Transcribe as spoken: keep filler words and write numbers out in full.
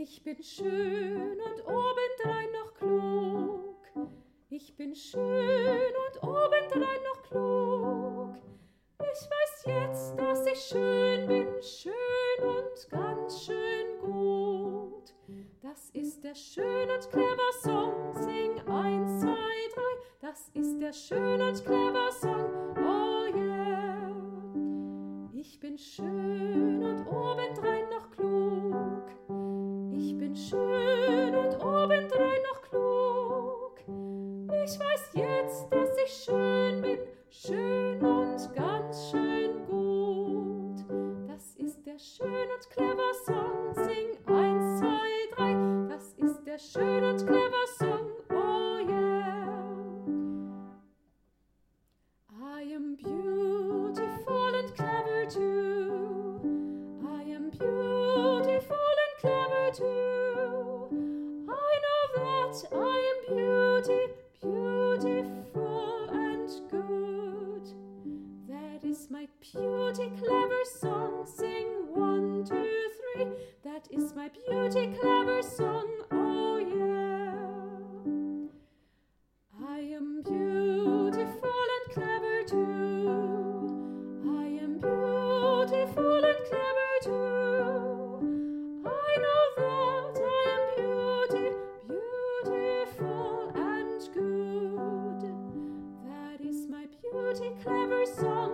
Ich bin schön und obendrein noch klug. Ich bin schön und obendrein noch klug. Ich weiß jetzt, dass ich schön bin, schön und ganz schön gut. Das ist der schön und clever Song, sing eins, zwei, drei. Das ist der schön und clever Song, oh yeah. Ich bin schön und obendrein noch klug. Ich bin schön und obendrein noch klug. Ich weiß jetzt, dass ich schön bin, schön und ganz schön gut. Das ist der schön und clever Song, sing eins, zwei, drei. Das ist der schön und clever Song, oh yeah. I am beautiful and clever too. I am beautiful and clever too. I know that I am beauty, beautiful and good. That is my beauty clever song, sing one, two, three. That is my beauty clever song, oh yeah. I am beautiful and clever too. I am beautiful and clever too. I know that I am beauty, beautiful and good. That is my beauty clever song.